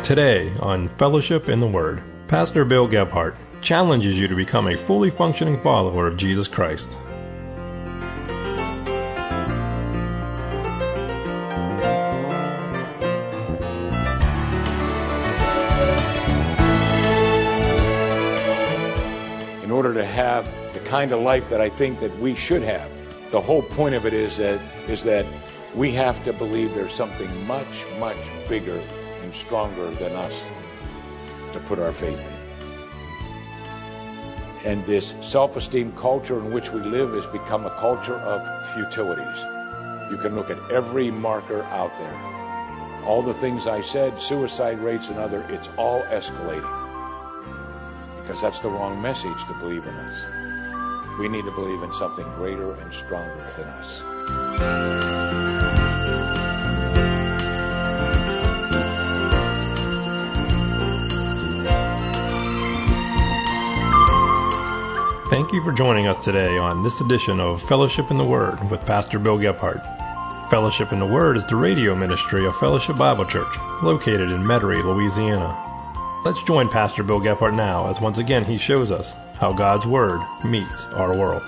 Today on Fellowship in the Word, Pastor Bill Gebhardt challenges you to become a fully functioning follower of Jesus Christ. In order to have the kind of life that I think that we should have, the whole point of it is that we have to believe there's something much, much bigger and stronger than us to put our faith in. And this self-esteem culture in which we live has become a culture of futilities. You can look at every marker out there. All the things I said, suicide rates and other, it's all escalating. Because that's the wrong message to believe in us. We need to believe in something greater and stronger than us. Thank you for joining us today on this edition of Fellowship in the Word with Pastor Bill Gebhardt. Fellowship in the Word is the radio ministry of Fellowship Bible Church, located in Metairie, Louisiana. Let's join Pastor Bill Gebhardt now as once again he shows us how God's Word meets our world.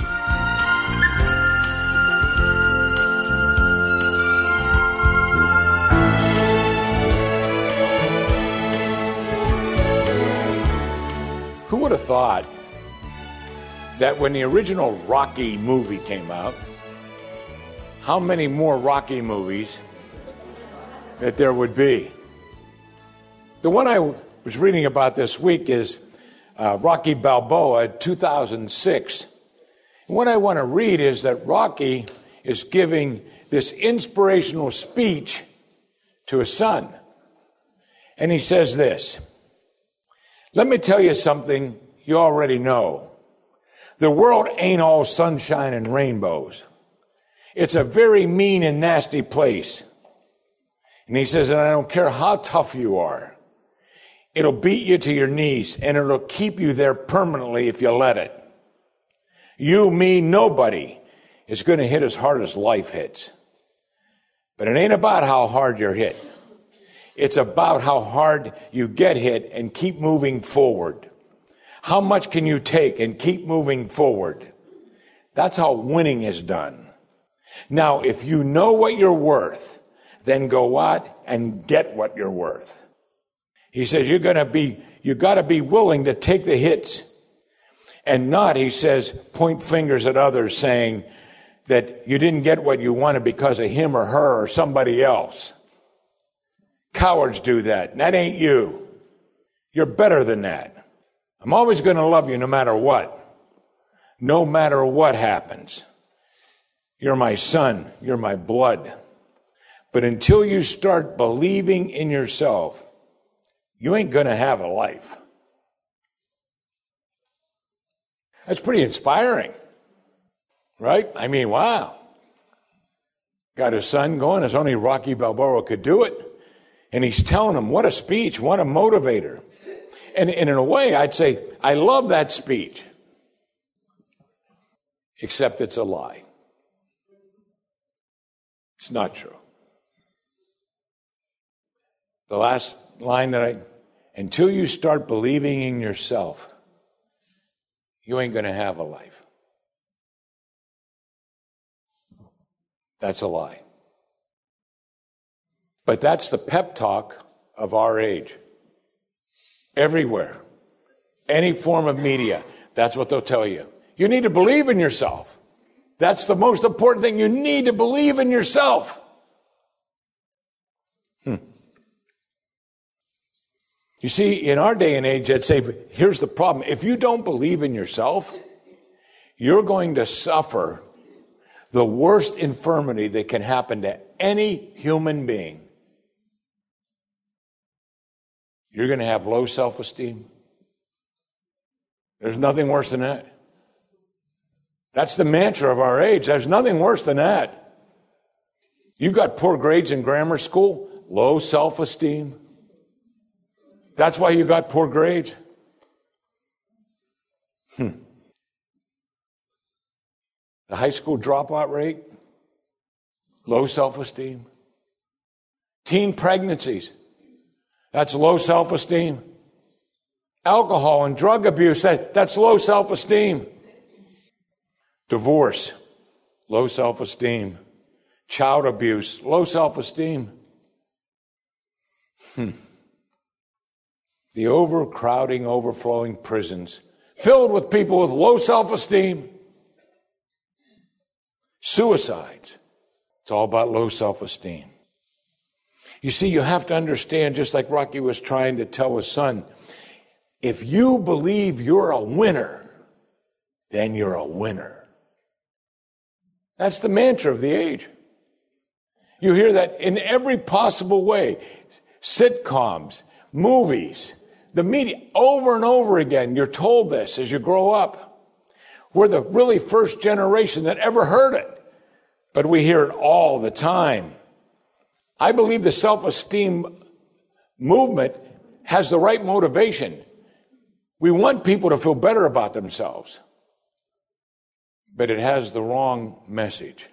Who would have thought that when the original Rocky movie came out, how many more Rocky movies that there would be? The one I was reading about this week is Rocky Balboa, 2006. And what I want to read is that Rocky is giving this inspirational speech to his son. And he says this: "Let me tell you something you already know. The world ain't all sunshine and rainbows. It's a very mean and nasty place." And he says, "And I don't care how tough you are. It'll beat you to your knees, and it'll keep you there permanently if you let it. You, me, nobody is going to hit as hard as life hits. But it ain't about how hard you're hit. It's about how hard you get hit and keep moving forward. How much can you take and keep moving forward? That's how winning is done. Now, if you know what you're worth, then go out and get what you're worth." He says you got to be willing to take the hits and not, he says, point fingers at others saying that you didn't get what you wanted because of him or her or somebody else. Cowards do that, and that ain't you. You're better than that. I'm always going to love you no matter what. No matter what happens. You're my son. You're my blood. But until you start believing in yourself, you ain't going to have a life. That's pretty inspiring. Right? I mean, wow. Got his son going as only Rocky Balboa could do it. And he's telling him, what a speech, what a motivator. And in a way, I'd say, I love that speech. Except it's a lie. It's not true. The last line until you start believing in yourself, you ain't going to have a life. That's a lie. But that's the pep talk of our age. Everywhere. Any form of media, that's what they'll tell you. You need to believe in yourself. That's the most important thing. You need to believe in yourself. You see, in our day and age, I'd say, here's the problem. If you don't believe in yourself, you're going to suffer the worst infirmity that can happen to any human being. You're going to have low self-esteem. There's nothing worse than that. That's the mantra of our age. There's nothing worse than that. You got poor grades in grammar school, low self-esteem. That's why you got poor grades? The high school dropout rate, low self-esteem. Teen pregnancies. That's low self-esteem. Alcohol and drug abuse, that's low self-esteem. Divorce, low self-esteem. Child abuse, low self-esteem. The overcrowding, overflowing prisons, filled with people with low self-esteem. Suicides, it's all about low self-esteem. You see, you have to understand, just like Rocky was trying to tell his son, if you believe you're a winner, then you're a winner. That's the mantra of the age. You hear that in every possible way. Sitcoms, movies, the media, over and over again, you're told this as you grow up. We're the really first generation that ever heard it, but we hear it all the time. I believe the self-esteem movement has the right motivation. We want people to feel better about themselves, but it has the wrong message.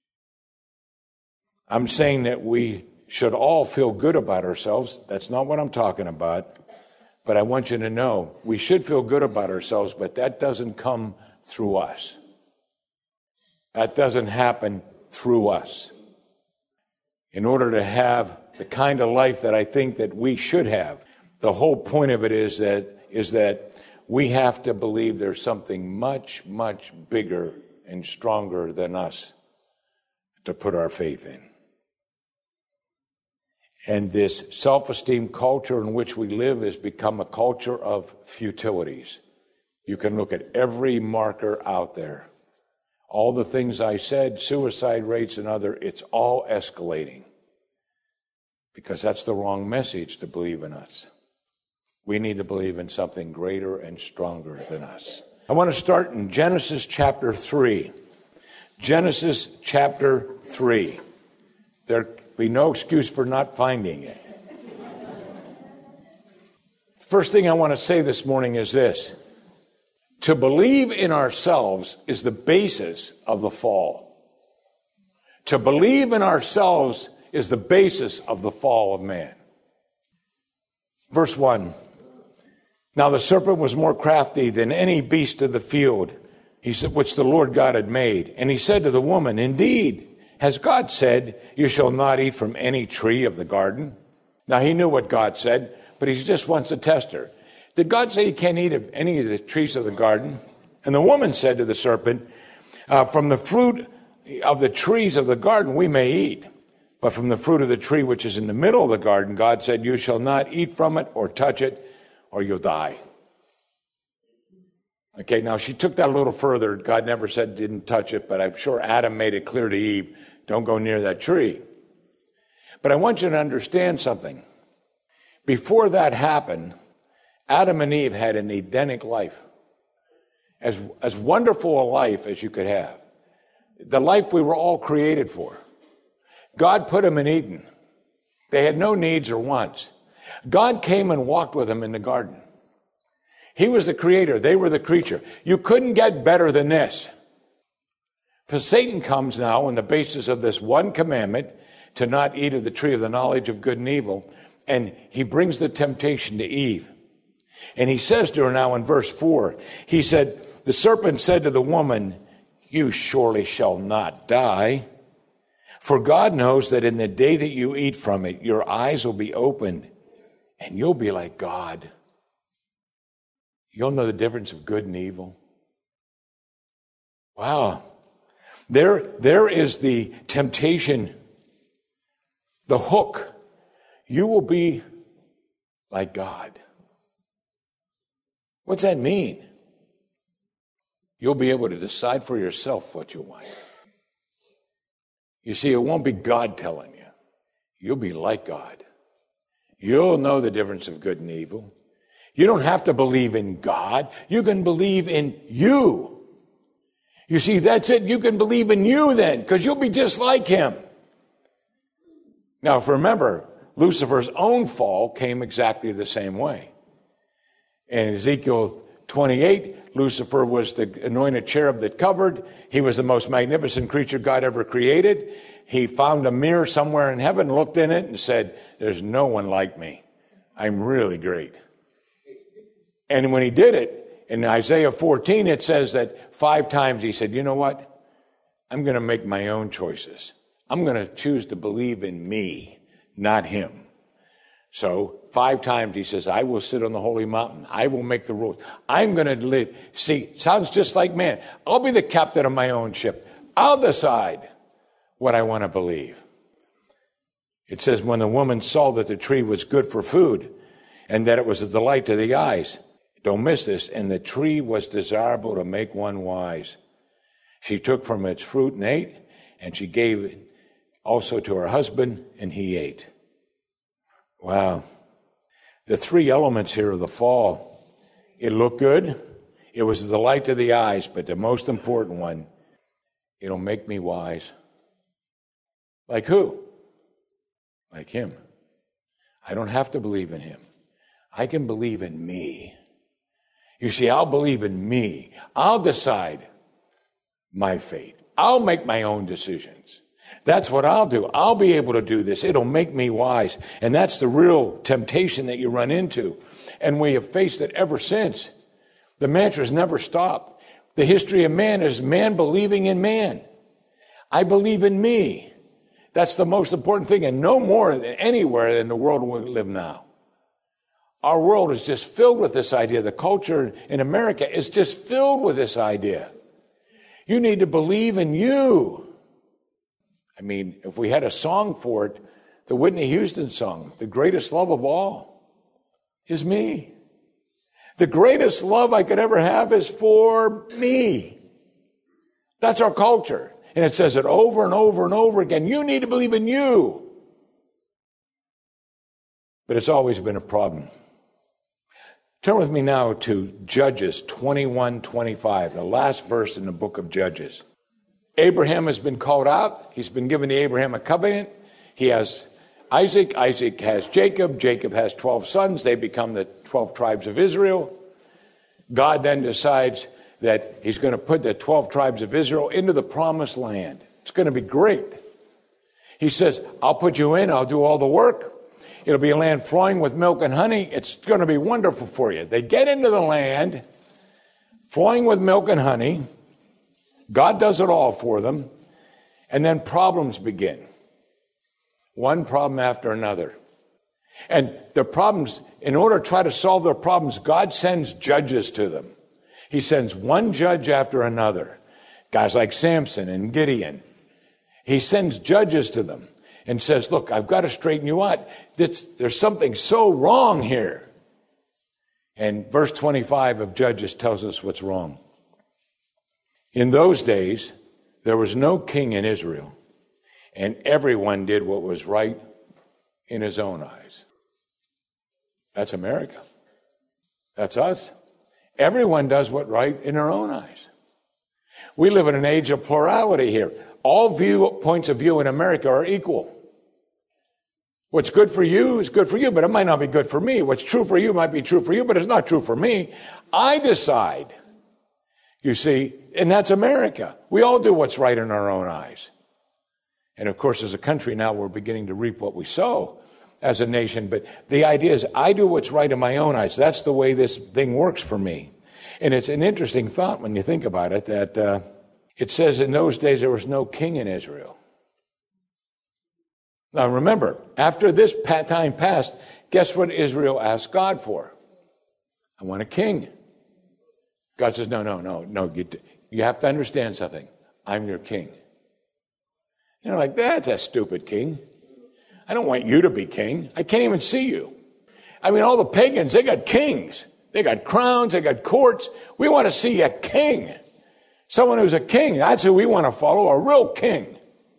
I'm saying that we should all feel good about ourselves. That's not what I'm talking about. But I want you to know we should feel good about ourselves, but that doesn't come through us. That doesn't happen through us. In order to have the kind of life that I think that we should have, the whole point of it is that we have to believe there's something much, much bigger and stronger than us to put our faith in. And this self-esteem culture in which we live has become a culture of futilities. You can look at every marker out there. All the things I said, suicide rates and other, it's all escalating. Because that's the wrong message to believe in us. We need to believe in something greater and stronger than us. I want to start in Genesis chapter 3. Genesis chapter 3. There be no excuse for not finding it. The first thing I want to say this morning is this. To believe in ourselves is the basis of the fall. To believe in ourselves is the basis of the fall of man. Verse 1. Now the serpent was more crafty than any beast of the field, which the Lord God had made. And he said to the woman, indeed, has God said, you shall not eat from any tree of the garden? Now he knew what God said, but he just wants to test her. Did God say you can't eat of any of the trees of the garden? And the woman said to the serpent, from the fruit of the trees of the garden we may eat. But from the fruit of the tree which is in the middle of the garden, God said, you shall not eat from it or touch it, or you'll die. Okay, now she took that a little further. God never said didn't touch it, but I'm sure Adam made it clear to Eve, don't go near that tree. But I want you to understand something. Before that happened, Adam and Eve had an Edenic life. As wonderful a life as you could have. The life we were all created for. God put them in Eden. They had no needs or wants. God came and walked with them in the garden. He was the creator. They were the creature. You couldn't get better than this. For Satan comes now on the basis of this one commandment to not eat of the tree of the knowledge of good and evil. And he brings the temptation to Eve. And he says to her now in verse 4, he said, the serpent said to the woman, you surely shall not die. For God knows that in the day that you eat from it, your eyes will be opened and you'll be like God. You'll know the difference of good and evil. Wow. There is the temptation, the hook. You will be like God. What's that mean? You'll be able to decide for yourself what you want. You see, it won't be God telling you. You'll be like God. You'll know the difference of good and evil. You don't have to believe in God. You can believe in you. You see, that's it. You can believe in you then, because you'll be just like him. Now, if you remember, Lucifer's own fall came exactly the same way. In Ezekiel 28, Lucifer was the anointed cherub that covered. He was the most magnificent creature God ever created. He found a mirror somewhere in heaven, looked in it, and said, there's no one like me. I'm really great. And when he did it, in Isaiah 14, it says that 5 times he said, you know what? I'm going to make my own choices. I'm going to choose to believe in me, not him. So 5 times he says, I will sit on the holy mountain. I will make the rules. I'm going to live. See, sounds just like man. I'll be the captain of my own ship. I'll decide what I want to believe. It says when the woman saw that the tree was good for food and that it was a delight to the eyes. Don't miss this. And the tree was desirable to make one wise. She took from its fruit and ate, and she gave it also to her husband, and he ate. Wow. The 3 elements here of the fall. It looked good. It was a delight to the eyes, but the most important one, it'll make me wise. Like who? Like him. I don't have to believe in him. I can believe in me. You see, I'll believe in me. I'll decide my fate. I'll make my own decisions. That's what I'll do. I'll be able to do this. It'll make me wise. And that's the real temptation that you run into. And we have faced it ever since. The mantra's never stopped. The history of man is man believing in man. I believe in me. That's the most important thing, and no more than anywhere in the world we live now. Our world is just filled with this idea. The culture in America is just filled with this idea. You need to believe in you. I mean, if we had a song for it, the Whitney Houston song, the greatest love of all is me. The greatest love I could ever have is for me. That's our culture. And it says it over and over and over again. You need to believe in you. But it's always been a problem. Turn with me now to Judges 21:25, the last verse in the book of Judges. Abraham has been called out. He's been given to Abraham a covenant. He has Isaac. Isaac has Jacob. Jacob has 12 sons. They become the 12 tribes of Israel. God then decides that he's going to put the 12 tribes of Israel into the promised land. It's going to be great. He says, I'll put you in. I'll do all the work. It'll be a land flowing with milk and honey. It's going to be wonderful for you. They get into the land flowing with milk and honey. God does it all for them. And then problems begin. One problem after another. And the problems, in order to try to solve their problems, God sends judges to them. He sends one judge after another. Guys like Samson and Gideon. He sends judges to them and says, look, I've got to straighten you out. There's something so wrong here. And verse 25 of Judges tells us what's wrong. In those days, there was no king in Israel, and everyone did what was right in his own eyes. That's America. That's us. Everyone does what's right in their own eyes. We live in an age of plurality here. All points of view in America are equal. What's good for you is good for you, but it might not be good for me. What's true for you might be true for you, but it's not true for me. I decide. You see, and that's America. We all do what's right in our own eyes. And of course, as a country now, we're beginning to reap what we sow as a nation. But the idea is I do what's right in my own eyes. That's the way this thing works for me. And it's an interesting thought when you think about it, that it says in those days there was no king in Israel. Now remember, after this time passed, guess what Israel asked God for? I want a king. God says, no. You have to understand something. I'm your king. You know, like, that's a stupid king. I don't want you to be king. I can't even see you. I mean, all the pagans, they got kings. They got crowns. They got courts. We want to see a king. Someone who's a king. That's who we want to follow, a real king.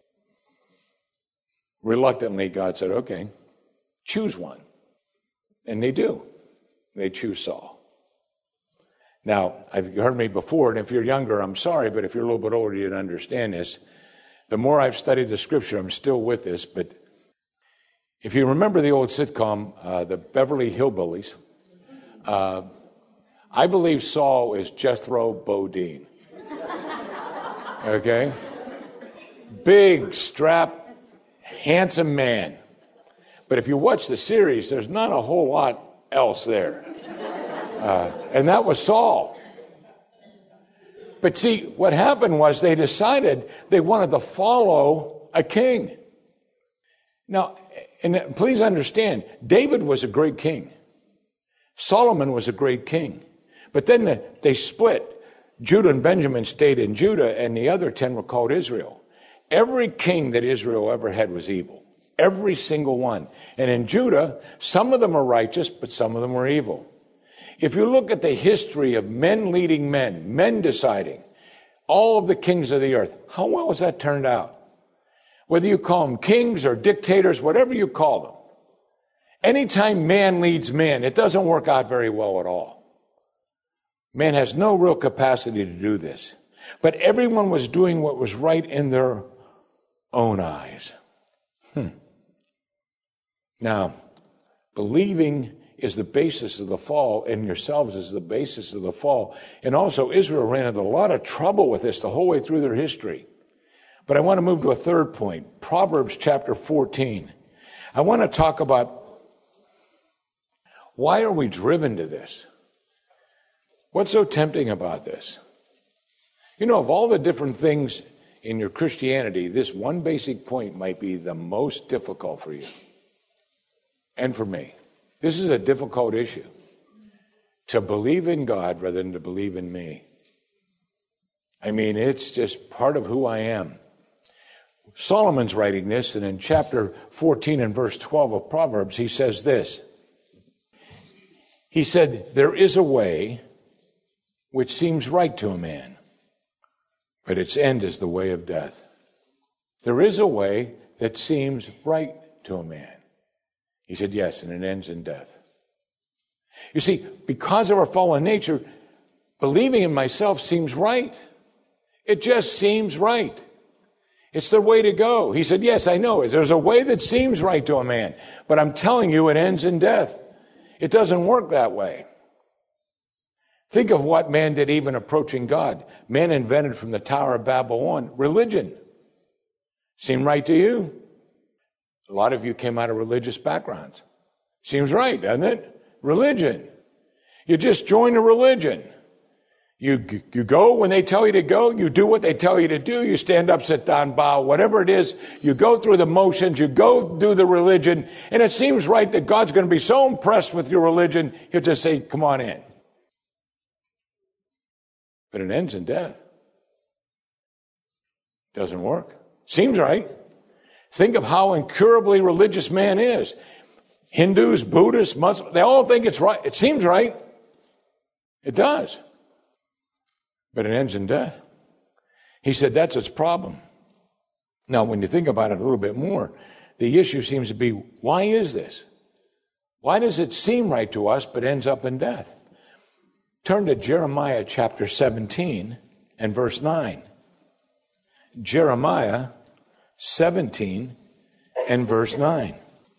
Reluctantly, God said, okay, choose one. And they do. They choose Saul. Now, you've heard me before, and if you're younger, I'm sorry, but if you're a little bit older, you'd understand this. The more I've studied the scripture, I'm still with this, but if you remember the old sitcom, the Beverly Hillbillies, I believe Saul is Jethro Bodine. Okay? Big, strapped, handsome man. But if you watch the series, there's not a whole lot else there. And that was Saul. But see, what happened was they decided they wanted to follow a king. Now, and please understand, David was a great king. Solomon was a great king. But then they split. Judah and Benjamin stayed in Judah, and the other 10 were called Israel. Every king that Israel ever had was evil. Every single one. And in Judah, some of them are righteous, but some of them were evil. If you look at the history of men leading men deciding, all of the kings of the earth, how well has that turned out? Whether you call them kings or dictators, whatever you call them. Anytime man leads man, it doesn't work out very well at all. Man has no real capacity to do this. But everyone was doing what was right in their own eyes. Now, believing is the basis of the fall, and yourselves is the basis of the fall. And also, Israel ran into a lot of trouble with this the whole way through their history. But I want to move to a third point, Proverbs chapter 14. I want to talk about why are we driven to this? What's so tempting about this? You know, of all the different things in your Christianity, this one basic point might be the most difficult for you and for me. This is a difficult issue, to believe in God rather than to believe in me. I mean, it's just part of who I am. Solomon's writing this, and in chapter 14 and verse 12 of Proverbs, he says this. He said, there is a way which seems right to a man, but its end is the way of death. There is a way that seems right to a man. He said, yes, and it ends in death. You see, because of our fallen nature, believing in myself seems right. It just seems right. It's the way to go. He said, yes, I know it. There's a way that seems right to a man, but I'm telling you, it ends in death. It doesn't work that way. Think of what man did even approaching God. Man invented from the Tower of Babel on religion. Seem right to you? A lot of you came out of religious backgrounds. Seems right, doesn't it? Religion. You just join a religion. You go when they tell you to go. You do what they tell you to do. You stand up, sit down, bow, whatever it is. You go through the motions. You go do the religion. And it seems right that God's going to be so impressed with your religion, he'll just say, come on in. But it ends in death. Doesn't work. Seems right. Think of how incurably religious man is. Hindus, Buddhists, Muslims, they all think it's right. It seems right. It does. But it ends in death. He said that's its problem. Now, when you think about it a little bit more, the issue seems to be, why is this? Why does it seem right to us but ends up in death? Turn to Jeremiah chapter 17 and verse 9. Jeremiah 17 and verse 9.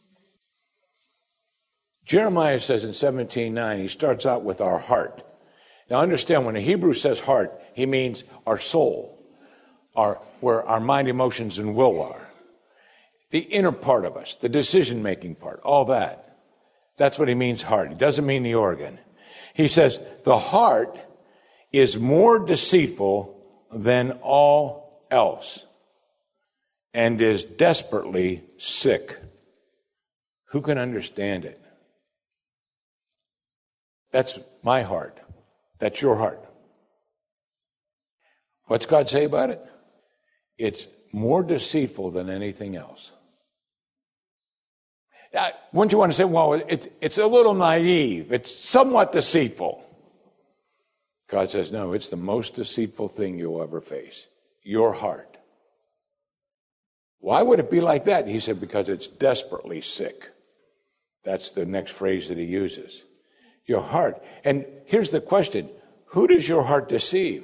Jeremiah says in 17:9, he starts out with our heart. Now understand, when a Hebrew says heart, he means our soul, where our mind, emotions, and will are. The inner part of us, the decision-making part, all that. That's what he means heart. He doesn't mean the organ. He says, the heart is more deceitful than all else and is desperately sick. Who can understand it? That's my heart. That's your heart. What's God say about it? It's more deceitful than anything else. Wouldn't you want to say, well, it's a little naive. It's somewhat deceitful. God says, no, it's the most deceitful thing you'll ever face. Your heart. Why would it be like that? He said, because it's desperately sick. That's the next phrase that he uses. Your heart. And here's the question. Who does your heart deceive?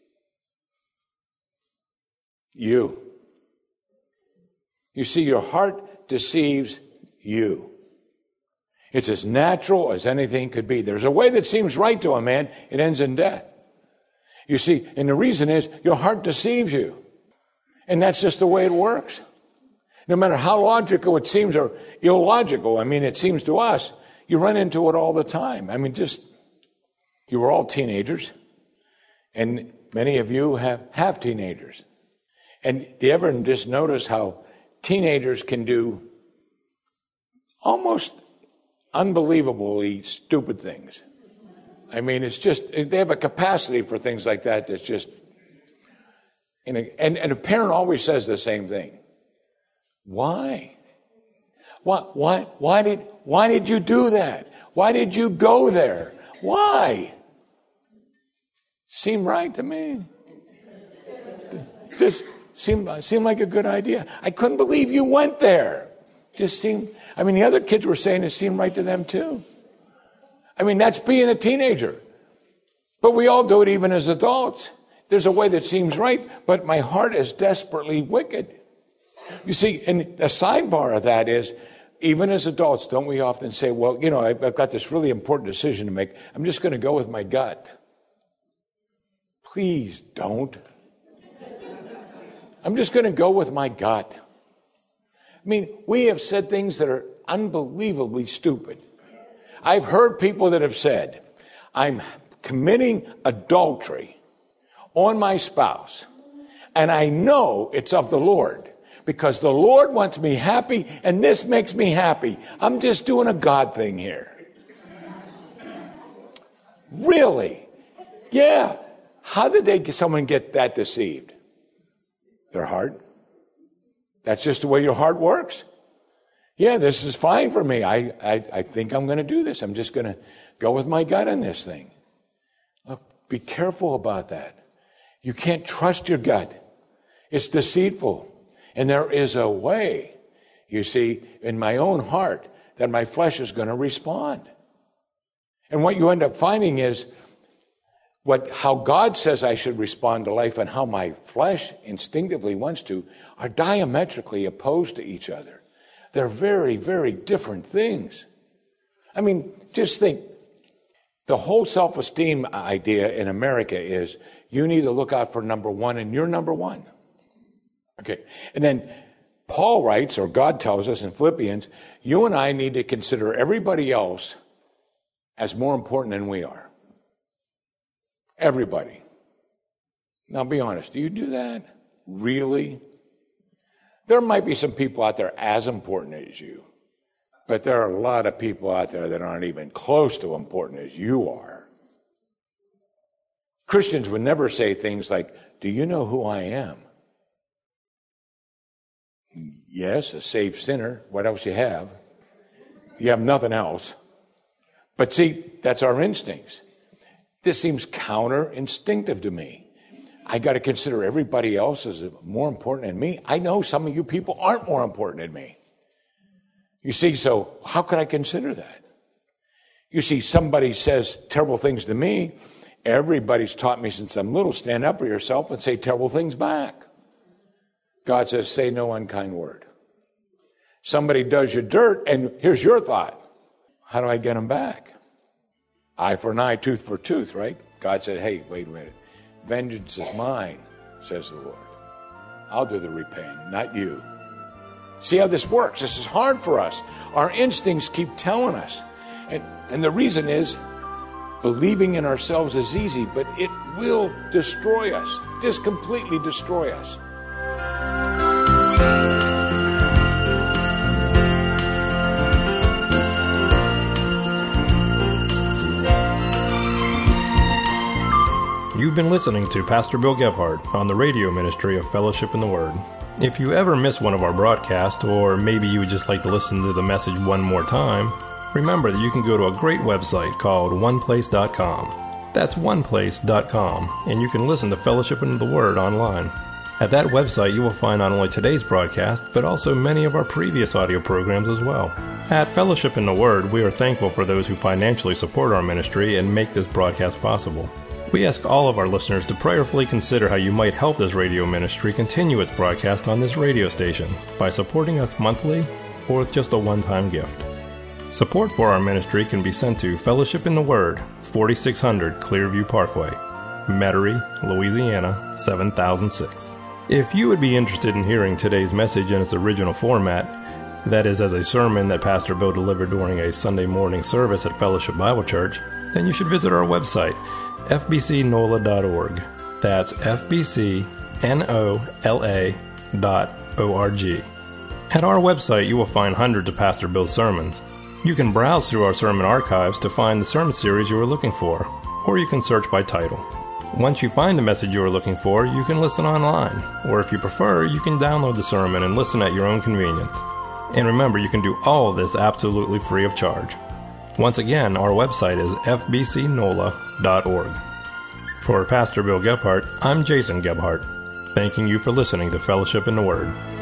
You. You see, your heart deceives you. It's as natural as anything could be. There's a way that seems right to a man. It ends in death. You see, and the reason is your heart deceives you. And that's just the way it works. No matter how logical it seems or illogical, it seems to us, you run into it all the time. You were all teenagers, and many of you have teenagers. And do you ever just notice how teenagers can do almost unbelievably stupid things? It's just, they have a capacity for things like that that's just, and a parent always says the same thing. Why? Why did you do that? Why did you go there? Why? Seemed right to me. Just seemed like a good idea. I couldn't believe you went there. Just seemed, the other kids were saying it seemed right to them too. That's being a teenager. But we all do it even as adults. There's a way that seems right, but my heart is desperately wicked. You see, and the sidebar of that is, even as adults, don't we often say, well, I've got this really important decision to make. I'm just going to go with my gut. Please don't. I'm just going to go with my gut. We have said things that are unbelievably stupid. I've heard people that have said, I'm committing adultery on my spouse, and I know it's of the Lord, because the Lord wants me happy, and this makes me happy. I'm just doing a God thing here. Really? Yeah. How did someone get that deceived? Their heart. That's just the way your heart works. Yeah, this is fine for me. I think I'm going to do this. I'm just going to go with my gut on this thing. Look, be careful about that. You can't trust your gut. It's deceitful. And there is a way, you see, in my own heart that my flesh is going to respond. And what you end up finding is how God says I should respond to life and how my flesh instinctively wants to are diametrically opposed to each other. They're very, very different things. Just think, the whole self-esteem idea in America is you need to look out for number one and you're number one. Okay. And then Paul writes, or God tells us in Philippians, you and I need to consider everybody else as more important than we are. Everybody. Now be honest, do you do that? Really? There might be some people out there as important as you, but there are a lot of people out there that aren't even close to important as you are. Christians would never say things like, do you know who I am? Yes, a saved sinner. What else you have? You have nothing else. But see, that's our instincts. This seems counter-instinctive to me. I got to consider everybody else as more important than me. I know some of you people aren't more important than me. You see, so how could I consider that? You see, somebody says terrible things to me. Everybody's taught me since I'm little, stand up for yourself and say terrible things back. God says, say no unkind word. Somebody does you dirt, and here's your thought. How do I get them back? Eye for an eye, tooth for tooth, right? God said, hey, wait a minute. Vengeance is mine, says the Lord. I'll do the repaying, not you. See how this works? This is hard for us. Our instincts keep telling us. And the reason is, believing in ourselves is easy, but it will destroy us, just completely destroy us. You've been listening to Pastor Bill Gebhardt on the radio ministry of Fellowship in the Word. If you ever miss one of our broadcasts, or maybe you would just like to listen to the message one more time, remember that you can go to a great website called oneplace.com. That's oneplace.com, and you can listen to Fellowship in the Word online. At that website, you will find not only today's broadcast, but also many of our previous audio programs as well. At Fellowship in the Word, we are thankful for those who financially support our ministry and make this broadcast possible. We ask all of our listeners to prayerfully consider how you might help this radio ministry continue its broadcast on this radio station by supporting us monthly or with just a one-time gift. Support for our ministry can be sent to Fellowship in the Word, 4600 Clearview Parkway, Metairie, Louisiana, 7006. If you would be interested in hearing today's message in its original format, that is as a sermon that Pastor Bill delivered during a Sunday morning service at Fellowship Bible Church, then you should visit our website, fbcnola.org. That's fbcnola.org. At our website, you will find hundreds of Pastor Bill's sermons. You can browse through our sermon archives to find the sermon series you are looking for, or you can search by title. Once you find the message you are looking for, you can listen online, or if you prefer, you can download the sermon and listen at your own convenience. And remember, you can do all of this absolutely free of charge. Once again, our website is fbcnola.org. For Pastor Bill Gebhardt, I'm Jason Gebhardt, thanking you for listening to Fellowship in the Word.